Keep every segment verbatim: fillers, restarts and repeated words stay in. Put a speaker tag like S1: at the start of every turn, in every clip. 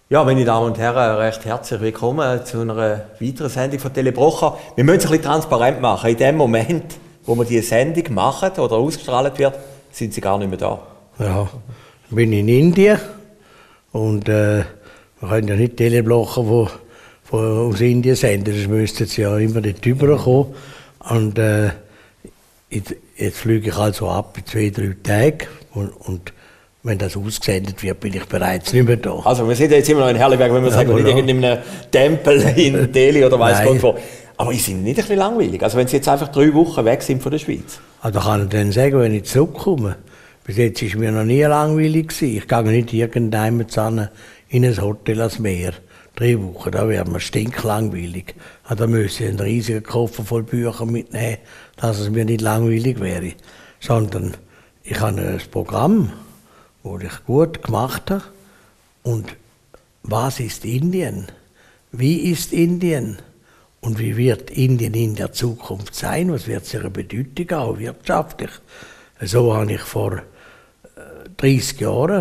S1: Ja, meine Damen und Herren, recht herzlich willkommen zu einer weiteren Sendung von Telebrocha. Wir müssen es ein bisschen transparent machen. In dem Moment, wo wir diese Sendung machen oder ausgestrahlt wird, sind Sie gar nicht mehr da.
S2: Ja, ich bin in Indien und äh, wir können ja nicht Telebrocha von, von, aus Indien senden, das müssten Sie ja immer dort rüberkommen. Und äh, jetzt, jetzt fliege ich also ab in zwei, drei Tagen und, und wenn das ausgesendet wird, bin ich bereits nicht mehr da.
S1: Also wir sind ja jetzt immer noch in Herliberg, wenn wir ja, sagen, voilà. Nicht in einem Tempel in Delhi oder weiss Gott wo. Aber ist Ihnen nicht ein bisschen langweilig? Also wenn Sie jetzt einfach drei Wochen weg sind von der Schweiz?
S2: Also kann ich dann sagen, wenn ich zurückkomme. Bis jetzt war mir noch nie langweilig gewesen. Ich gehe nicht irgendjemand in ein Hotel ans Meer. Drei Wochen, da wäre mir stinklangweilig. Also da müsste ich einen riesigen Koffer voll Bücher mitnehmen, dass es mir nicht langweilig wäre. Sondern ich habe ein Programm, das ich gut gemacht habe. Und was ist Indien? Wie ist Indien? Und wie wird Indien in der Zukunft sein? Was wird ihre Bedeutung auch wirtschaftlich? So habe ich vor dreißig Jahren,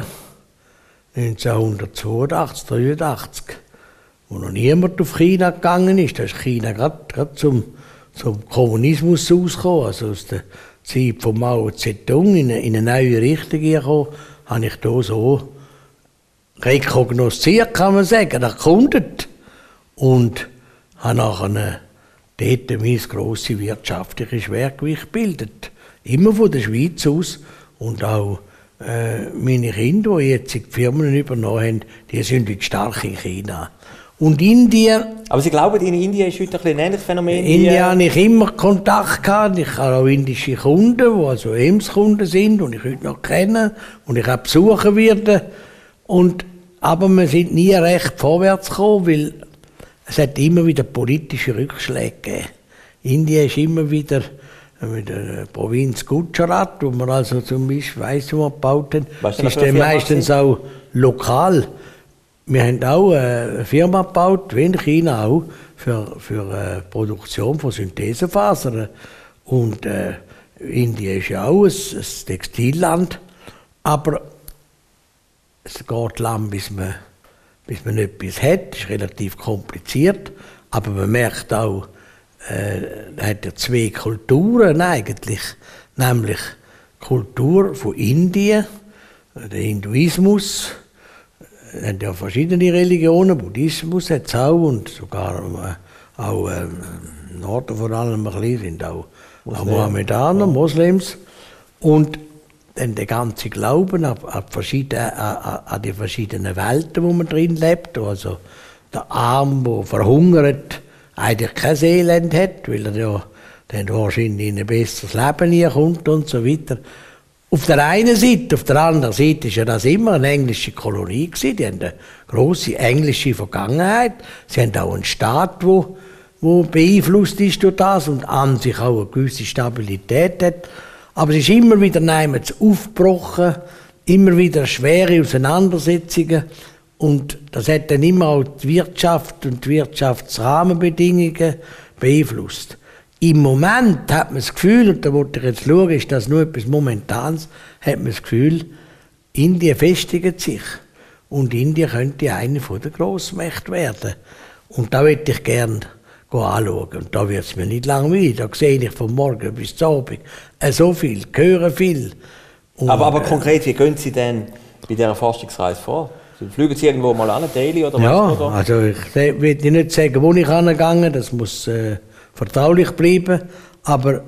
S2: neunzehnhundertzweiundachtzig, dreiundachtzig, wo noch niemand auf China gegangen ist, da ist China gerade zum, zum Kommunismus rausgekommen, also aus der Zeit von Mao Zedong in eine, in eine neue Richtung gekommen, habe ich da so rekognosziert, kann man sagen, erkundet. Und habe nachher dort mein grosses wirtschaftliches Schwergewicht gebildet. Immer von der Schweiz aus. Und auch äh, meine Kinder, die jetzt die Firmen übernommen haben, die sind jetzt stark in China. Und Indien...
S1: Aber Sie glauben, in Indien ist heute ein ähnliches Phänomen?
S2: In Indien habe ich immer Kontakt gehabt. Ich habe auch indische Kunden, die also E M S-Kunden sind und ich heute noch kenne und ich auch besuchen werde. Und, aber wir sind nie recht vorwärts gekommen, weil es hat immer wieder politische Rückschläge gegeben. Indien ist immer wieder mit der Provinz Gujarat, wo man also zum Beispiel weiss, wo wir gebaut haben, das ist dann meistens auch lokal. Wir haben auch eine Firma gebaut, wie in China auch, für, für äh, Produktion von Synthesefasern. Und äh, Indien ist ja auch ein, ein Textilland, aber es geht lang, bis man, bis man etwas hat. Das ist relativ kompliziert, aber man merkt auch, äh, hat ja zwei Kulturen eigentlich, nämlich die Kultur von Indien, der Hinduismus. Es hat ja verschiedene Religionen, Buddhismus hat es auch und sogar äh, auch äh, im Norden vor allem ein bisschen sind auch, auch Mohammedaner, Moslems. Und dann der ganze Glauben an, an, verschiedene, an, an die verschiedenen Welten, wo man drin lebt. Also der Arm, der verhungert, eigentlich kein Elend hat, weil er ja dann wahrscheinlich in ein besseres Leben kommt und so weiter. Auf der einen Seite, auf der anderen Seite war ja das immer eine englische Kolonie gewesen. Die haben eine grosse englische Vergangenheit. Sie haben auch einen Staat, der wo beeinflusst ist durch das und an sich auch eine gewisse Stabilität hat. Aber es ist immer wieder neimals aufgebrochen, immer wieder schwere Auseinandersetzungen. Und das hat dann immer auch die Wirtschaft und die Wirtschaftsrahmenbedingungen beeinflusst. Im Moment hat man das Gefühl, und da wollte ich jetzt schauen, ist das nur etwas Momentanes, hat man das Gefühl, Indien festigt sich. Und Indien könnte eine der Grossmächte werden. Und da möchte ich gerne anschauen. Und da wird es mir nicht langweilig. Da sehe ich von morgen bis zum Abend so viel, höre viel. Und,
S1: aber, aber konkret, wie gehen Sie denn bei dieser Forschungsreise vor? Fliegen Sie irgendwo mal an, Delhi oder was?
S2: Ja,
S1: oder?
S2: Also ich will nicht sagen, wo ich angegangen bin, das muss äh, vertraulich bleiben, aber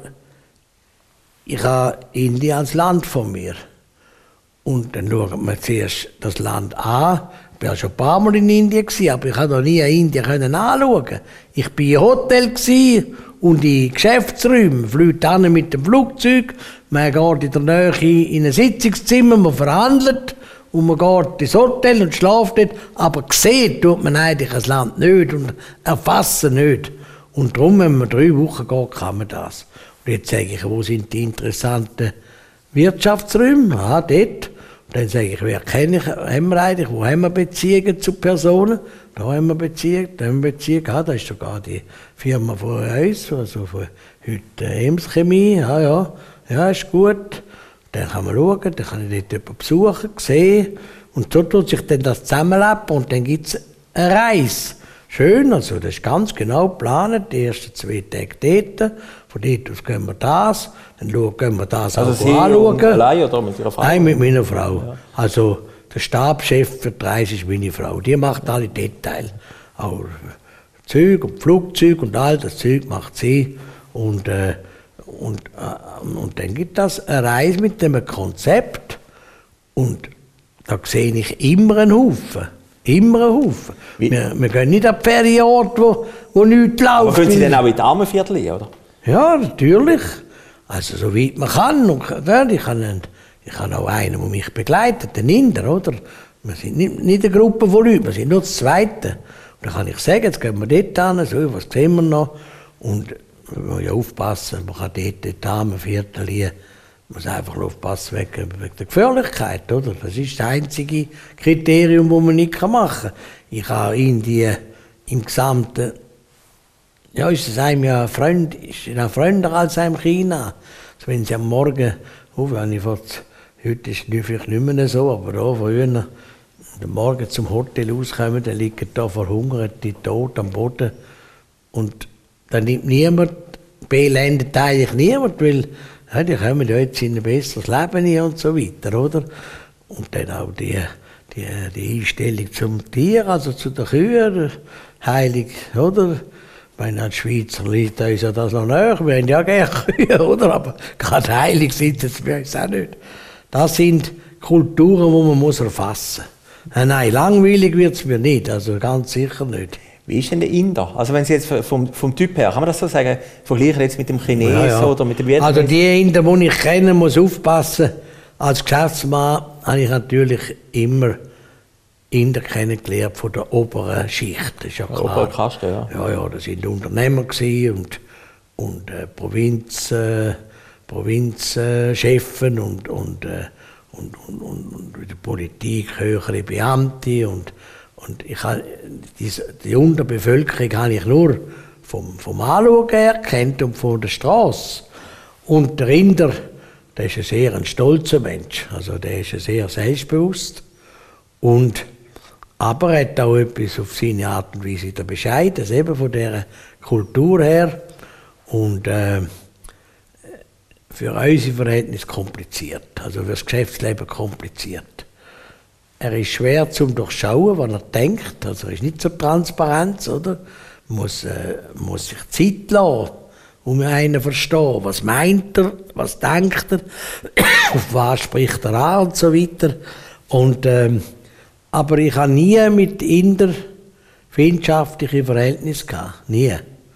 S2: ich habe Indien als Land von mir. Und dann schaut man zuerst das Land an. Ich war schon ein paar Mal in Indien, aber ich konnte noch nie Indien anschauen. Ich war im Hotel und in Geschäftsräumen. Man fliegt an mit dem Flugzeug, man geht in der Nähe in ein Sitzungszimmer, man verhandelt und man geht ins Hotel und schläft dort. Aber sehen tut man eigentlich das Land nicht und erfassen nicht. Und darum, wenn man drei Wochen geht, kann man das. Und jetzt sage ich, wo sind die interessanten Wirtschaftsräume? Ah, dort. Und dann sage ich, wer kenne ich, haben wir eigentlich, wo haben wir Beziehungen zu Personen? Da haben wir Beziehungen, da haben wir Beziehungen. Ah, da ist sogar die Firma von uns, also von heute E M S Chemie. Ah, ja, ja, ist gut. Dann kann man schauen, dann kann ich dort jemanden besuchen, sehen. Und so tut sich dann das zusammenlappen und dann gibt es eine Reise. Schön, also das ist ganz genau geplant, die ersten zwei Tage dort, von dort aus gehen wir das, dann gehen wir das
S1: also
S2: auch
S1: Sie
S2: anschauen.
S1: allein oder mit Ihrer Frau?
S2: Nein, mit meiner Frau. Ja. Also der Stabschef für die Reise ist meine Frau, die macht alle Details. Auch Züge und Flugzeuge und all das Zeug macht sie. Und, äh, und, äh, und dann gibt es eine Reise mit einem Konzept und da sehe ich immer einen Haufen. Immer einen Haufen. Wir, wir gehen nicht an Ferienorte, wo, wo nichts läuft.
S1: Aber können Sie dann auch in die Armenviertel, oder?
S2: Ja, natürlich. Also so weit man kann. Und, ja, ich habe einen, ich habe auch einen, der mich begleitet, den Inder, oder? Wir sind nicht, nicht eine Gruppe von Leuten, wir sind nur das Zweite. Und dann kann ich sagen, jetzt gehen wir dort hin, so, was sehen wir noch? Und man muss ja aufpassen, man kann dort, dort Armenviertel hier, man muss einfach aufpassen wegen, wegen der Gefährlichkeit, oder? Das ist das einzige Kriterium, das man nicht machen kann. Ich habe in die, im Gesamten, ja, ist es einem ja ein Freund, ist ja freundlicher als einem China. Also wenn Sie am Morgen, oh, wenn ich vor, heute ist es vielleicht nicht mehr so, aber da früher, am Morgen zum Hotel rauskommen, dann liegen da verhungert, die tot am Boden. Und dann nimmt niemand, beelendet eigentlich niemand, weil ja, die kommen ja jetzt in ein besseres Leben hin und so weiter, oder? Und dann auch die, die, die Einstellung zum Tier, also zu den Kühen, heilig, oder? Ich meine, als Schweizer liegt uns ja das noch näher, wir haben ja gerne Kühe, oder? Aber gerade heilig sind es bei uns auch nicht. Das sind Kulturen, die man muss erfassen muss. Nein, langweilig wird es mir nicht, also ganz sicher nicht.
S1: Wie ist denn der Inder? Also wenn Sie jetzt vom, vom Typ her, kann man das so sagen, vergleichen jetzt mit dem Chinesen ja, ja. oder mit dem Vietnamesen?
S2: Also die Inder, die ich kenne, muss aufpassen. Als Geschäftsmann habe ich natürlich immer Inder kennengelernt von der oberen Schicht, das ist ja klar.
S1: Obere Kaste, ja.
S2: Ja, ja, das waren Unternehmer und, und äh, Provinz, äh, Provinzchefen und, und, äh, und, und, und, und in der Politik höhere Beamte und Und ich habe, diese, die Unterbevölkerung habe ich nur vom, vom Anschauen her kennt und von der Straße. Und der Inder, der ist ein sehr ein stolzer Mensch. Also der ist sehr selbstbewusst. Und, aber er hat auch etwas auf seine Art und Weise der Bescheidenheit, eben von dieser Kultur her. Und äh, für unsere Verhältnisse kompliziert. Also für das Geschäftsleben kompliziert. Er ist schwer zum Durchschauen, was er denkt. Also er ist nicht so transparent, oder? Man muss, äh, muss sich Zeit lassen, um einen zu verstehen. Was meint er? Was denkt er? Auf was spricht er an? Und so weiter. Und, ähm, aber ich habe nie mit Inder freundschaftliche Verhältnisse gehabt. Nie.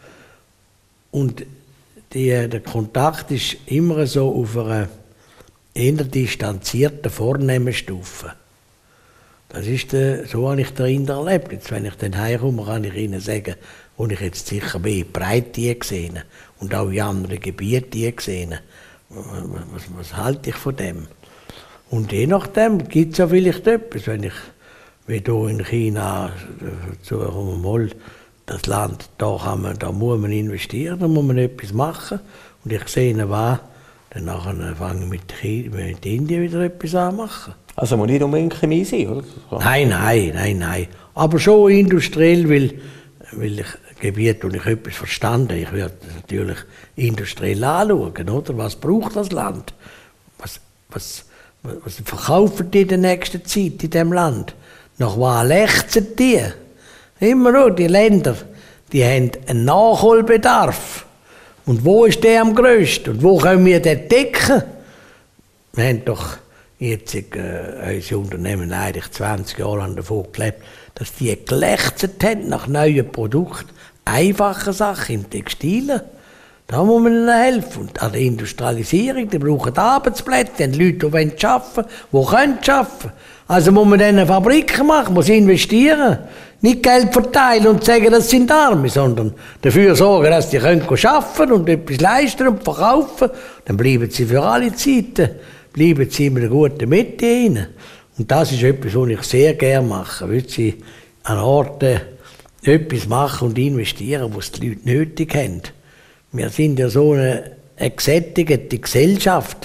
S2: Und die, der Kontakt ist immer so auf einer eher distanzierten, vornehmen Stufe. Das ist der, so habe ich den Inder erlebt. Jetzt, wenn ich dann heimkomme, kann ich Ihnen sagen, wo ich jetzt sicher bin, breit die gesehen und auch in anderen Gebieten die gesehen. Was, was halte ich von dem? Und je nachdem gibt es ja vielleicht etwas, wenn ich, wie hier in China, so mal das Land, da, kann man, da muss man investieren, da muss man etwas machen. Und ich sehe, was, dann fange ich mit, China, mit Indien wieder etwas anmachen.
S1: Also muss nicht unbedingt Chemie sein, oder?
S2: Nein, nein, nein, nein. Aber schon industriell, weil, weil ich Gebiet, wo ich etwas verstanden habe. Ich werde natürlich industriell anschauen, oder? Was braucht das Land? Was, was, was verkaufen die in der nächsten Zeit in diesem Land? Nach was lechzen die? Immer noch, die Länder, die haben einen Nachholbedarf. Und wo ist der am grössten? Und wo können wir den decken? Wir haben doch jetzt äh, unsere Unternehmen eigentlich zwanzig Jahre lang davon gelebt, dass die gelächzt haben nach neuen Produkten, einfachen Sachen im Textilen. Da muss man ihnen helfen. Und an der Industrialisierung, die brauchen Arbeitsplätze, die haben Leute, die wollen arbeiten, die können arbeiten. Also muss man denen Fabriken machen, muss investieren. Nicht Geld verteilen und sagen, das sind Arme, sondern dafür sorgen, dass die können arbeiten und etwas leisten und verkaufen. Dann bleiben sie für alle Zeiten, bleiben sie in einer guten Mitte rein. Und das ist etwas, was ich sehr gerne mache. Weil sie an Orten etwas machen und investieren, was die Leute nötig haben. Wir sind ja so eine, eine gesättigte Gesellschaft.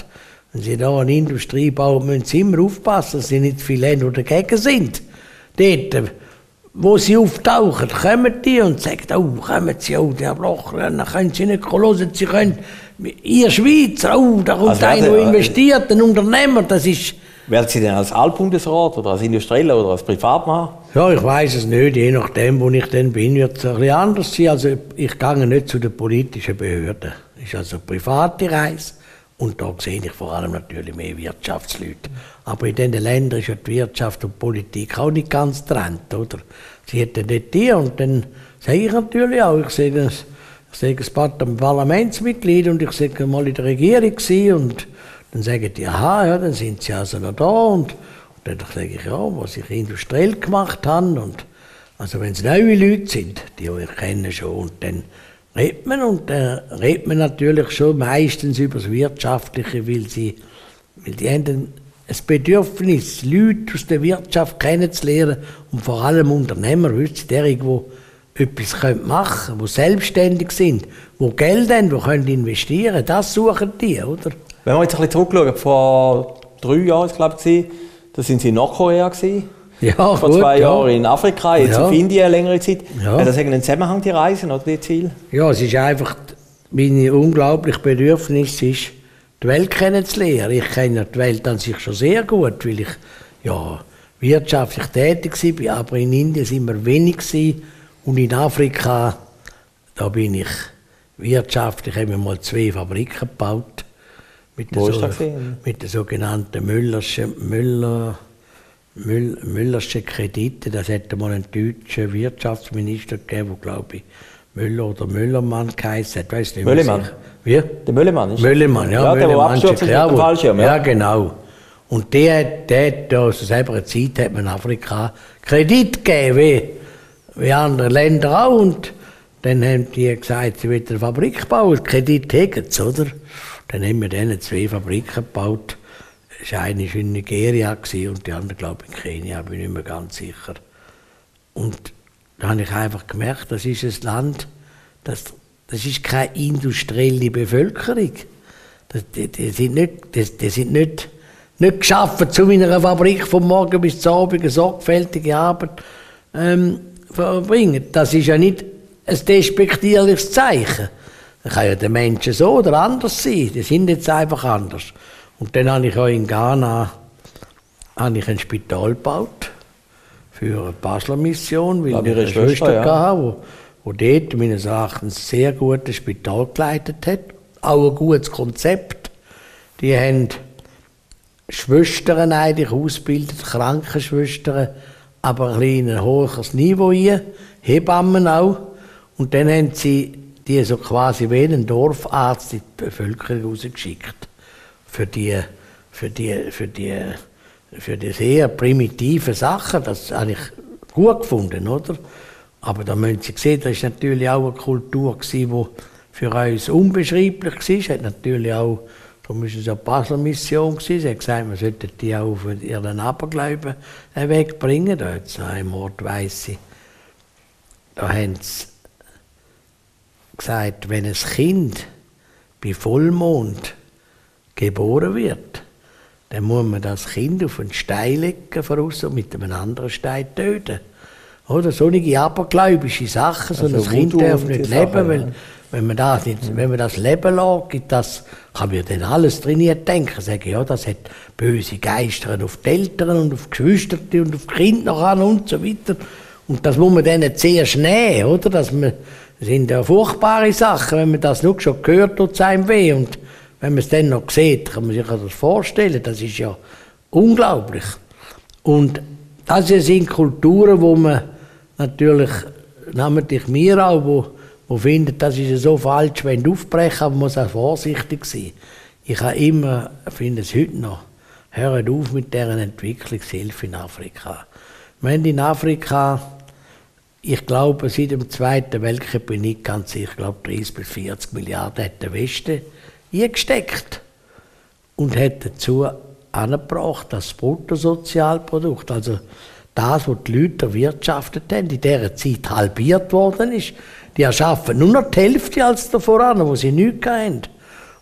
S2: Wenn sie da eine Industrie bauen, müssen sie immer aufpassen, dass sie nicht viele haben, die dagegen sind. Dort, wo sie auftauchen, kommen die und sagen, oh, kommen sie, oh, der Blocher, dann können sie nicht hören, sie können, ihr Schweizer, oh, da kommt also einer, der investiert, ein Unternehmer, das ist...
S1: Werden Sie denn als Altbundesrat oder als Industrieller oder als Privatmann?
S2: Ja, ich weiss es nicht, je nachdem, wo ich dann bin, wird es ein bisschen anders sein. Also ich gehe nicht zu den politischen Behörden. Das ist also eine private Reise. Und da sehe ich vor allem natürlich mehr Wirtschaftsleute. Aber in diesen Ländern ist ja die Wirtschaft und die Politik auch nicht ganz getrennt, oder? Sie hätten dort die und dann sage ich natürlich auch, ich sehe das, ich sehe ein Parlamentsmitglied und ich sehe mal in der Regierung gewesen und dann sagen die, aha, ja, dann sind sie also noch da und, und dann sage ich, ja, was ich industriell gemacht habe und also wenn es neue Leute sind, die euch kennen schon und dann redet man und dann äh, redet man natürlich schon meistens über das Wirtschaftliche, weil sie, weil die haben ein Bedürfnis, Leute aus der Wirtschaft kennenzulernen und vor allem Unternehmer, heutzutage, die etwas machen können, die selbstständig sind, die Geld haben, die können investieren, das suchen die, oder?
S1: Wenn wir jetzt ein bisschen zurückschauen, vor drei Jahren, glaube ich, da sind Sie in Nordkorea gewesen.
S2: Ja,
S1: vor
S2: gut,
S1: zwei
S2: ja.
S1: Jahren in Afrika, jetzt
S2: ja.
S1: auf Indien eine längere Zeit.
S2: Ja.
S1: Hat das einen Zusammenhang, die Reisen oder die Ziele?
S2: Ja, es ist einfach, mein unglaubliches Bedürfnis ist, die Welt kennenzulernen. Ich kenne die Welt an sich schon sehr gut, weil ich ja, wirtschaftlich tätig war, aber in Indien sind wir wenig gewesen. Und in Afrika, da bin ich wirtschaftlich, haben wir mal zwei Fabriken gebaut. Mit
S1: Wo
S2: der,
S1: ist
S2: so,
S1: das
S2: mit der sogenannten Müllerschen, Müller, Müll, Müllerschen Kredite. Das hätte mal einen deutschen Wirtschaftsminister gegeben, der, glaube ich, Müller oder Müllermann geheißen hat. Weiss nicht,
S1: Müllermann?
S2: Wie?
S1: Der Müllermann ist
S2: Müllermann, ja.
S1: Ja, der, der abstürzt mit dem Fallschirm.
S2: Ja, genau. Und der, der hat aus selber eine Zeit hat man Afrika Kredit gegeben, wie, wie andere Länder auch. Und dann haben die gesagt, sie wollen eine Fabrik bauen, Kredit hätten sie, oder? Dann haben wir denen zwei Fabriken gebaut. Eine war in Nigeria und die andere, glaube ich, in Kenia, bin ich nicht mehr ganz sicher. Und da habe ich einfach gemerkt, das ist ein Land, das, das ist keine industrielle Bevölkerung. Das, die, die sind nicht, die, die sind nicht, nicht geschaffen, um in einer Fabrik von morgen bis zum Abend eine sorgfältige Arbeit ähm, verbringen. Das ist ja nicht ein despektierliches Zeichen. Das kann ja der Menschen so oder anders sein. Die sind jetzt einfach anders. Und dann habe ich auch in Ghana habe ich ein Spital gebaut für eine Basler Mission, weil ich eine Schwester ja. hatte, wo, wo dort meines Erachtens ein sehr gutes Spital geleitet hat. Auch ein gutes Konzept. Die haben Schwestern eigentlich ausgebildet, Krankenschwestern, aber ein bisschen ein höheres Niveau hier, Hebammen auch. Und dann haben sie die so quasi wie einen Dorfarzt in die Bevölkerung rausgeschickt. Für die, für die, für die, für die sehr primitiven Sachen, das habe ich gut gefunden, oder? Aber da müssen Sie sehen, das war natürlich auch eine Kultur, die für uns unbeschreiblich war. Es hat natürlich auch, da müssen es eine Basler Mission gewesen. Sie hat gesagt, man sollte die auch für ihren Aberglauben wegbringen. Da hat es einen Ort, weiss ich, da haben sie gesagt, wenn ein Kind bei Vollmond geboren wird, dann muss man das Kind auf einen Stein legen voraus und mit einem anderen Stein töten. Oder solche abergläubische Sachen, so also ein Kind darf nicht leben, Sache, weil ja. wenn, man das nicht, wenn man das leben lässt, das kann man dann alles trainiert denken. Sagen, ja, das hat böse Geister auf die Eltern und auf die Geschwister und auf die Kinder noch an und so weiter. Und das muss man denen zuerst nehmen, oder? Dass man, das sind ja furchtbare Sachen, wenn man das nur schon gehört, tut es einem weh. Und wenn man es dann noch sieht, kann man sich das vorstellen, das ist ja unglaublich. Und das sind Kulturen, wo man natürlich, namentlich mir auch, wo, wo findet, das ist ja so falsch, wenn du aufbrechen, aber man muss auch vorsichtig sein. Ich habe immer, finde es heute noch, hört auf mit deren Entwicklungshilfe in Afrika. Wir haben in Afrika, ich glaube, seit dem Zweiten Weltkrieg bin ich ganz sicher, ich glaube dreißig bis vierzig Milliarden hat der Westen eingesteckt und hat dazu angebracht, das Bruttosozialprodukt, also das, was die Leute erwirtschaftet haben, in dieser Zeit halbiert worden ist. Die erschaffen nur noch die Hälfte als davor an, wo sie nichts haben.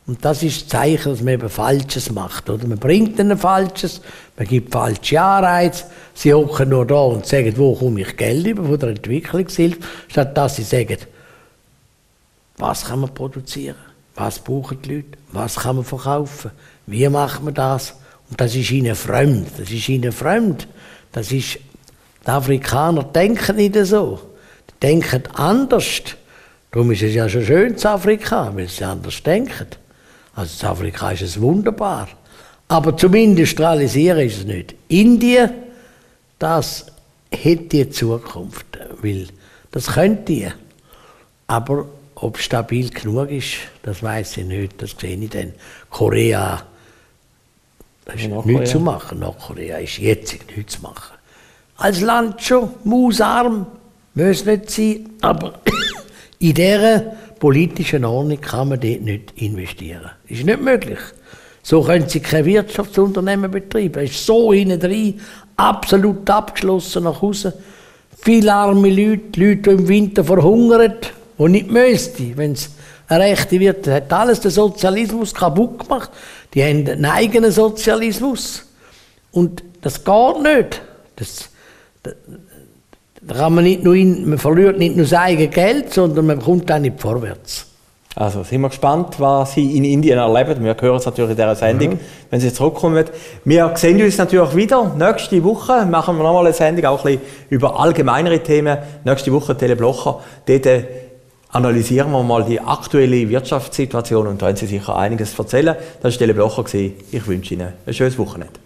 S2: Und das ist das Zeichen, dass man eben Falsches macht. Oder? Man bringt ihnen Falsches, man gibt falsche Anreize. Sie hocken nur da und sagen, wo komme ich Geld über von der Entwicklungshilfe, statt dass sie sagen, was kann man produzieren, was brauchen die Leute, was kann man verkaufen, wie macht man das. Und das ist ihnen fremd, das ist ihnen fremd. Das ist, die Afrikaner denken nicht so, die denken anders. Darum ist es ja schon schön in Afrika, weil sie anders denken. Also in Afrika ist es wunderbar. Aber zum Industrialisieren ist es nicht. Indien, das hätte die Zukunft, weil das könnte die. Aber ob es stabil genug ist, das weiß ich nicht, das sehe ich dann. Korea, das ist nichts zu machen. Nordkorea ist jetzt nichts zu machen. Als Land schon, mausarm, muss nicht sein, aber in dieser politischen Ordnung kann man dort nicht investieren. Das ist nicht möglich. So können sie kein Wirtschaftsunternehmen betreiben. Es ist so hinten drin, absolut abgeschlossen nach Hause. Viele arme Leute, Leute, die im Winter verhungern, die nicht müssten. Wenn es eine rechte wird, hat alles den Sozialismus kaputt gemacht. Die haben einen eigenen Sozialismus. Und das geht nicht. Das, da kann man, nicht nur in, man verliert nicht nur sein eigenes Geld, sondern man kommt auch nicht vorwärts.
S1: Also sind wir gespannt, was Sie in Indien erleben. Wir hören es natürlich in dieser Sendung, mhm. wenn Sie zurückkommen. Wir sehen uns natürlich wieder. Nächste Woche machen wir nochmal eine Sendung, auch ein bisschen über allgemeinere Themen. Nächste Woche Teleblocher. Dort analysieren wir mal die aktuelle Wirtschaftssituation und da haben Sie sicher einiges zu erzählen. Das war Teleblocher. Ich wünsche Ihnen ein schönes Wochenende.